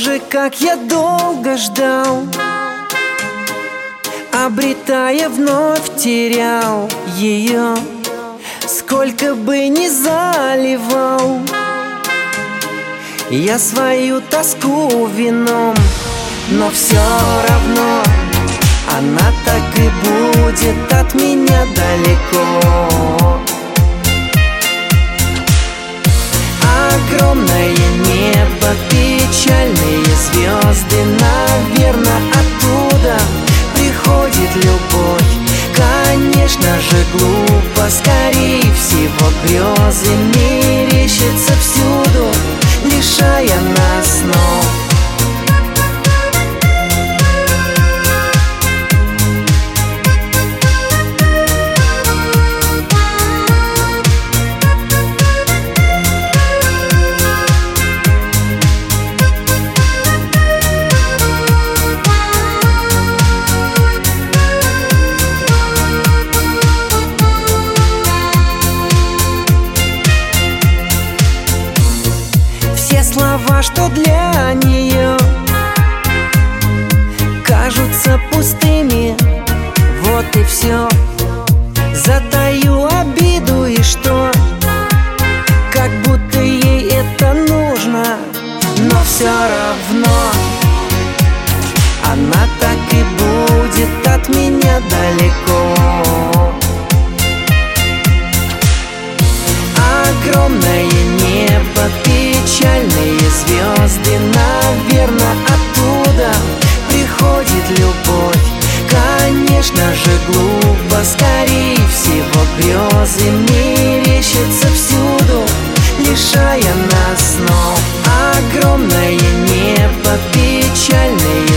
Боже, как я долго ждал, обретая, вновь терял ее. Сколько бы ни заливал я свою тоску вином, но все равно она так и будет от меня далеко. Огромное небо, печальные звезды, наверное, оттуда приходит любовь. Конечно же глупо, скорее всего грезы мерещатся всюду, лишая нас снов. Все слова, что для нее кажутся пустыми, вот и все. Затаю обиду, и что? Как будто ей это нужно, но все равно она так и будет от меня далеко. Огромное небо, печальные звезды, наверное, оттуда приходит любовь. Конечно же глупо, скорее всего грезы мерещатся всюду, лишая нас снов. Огромное небо, печальные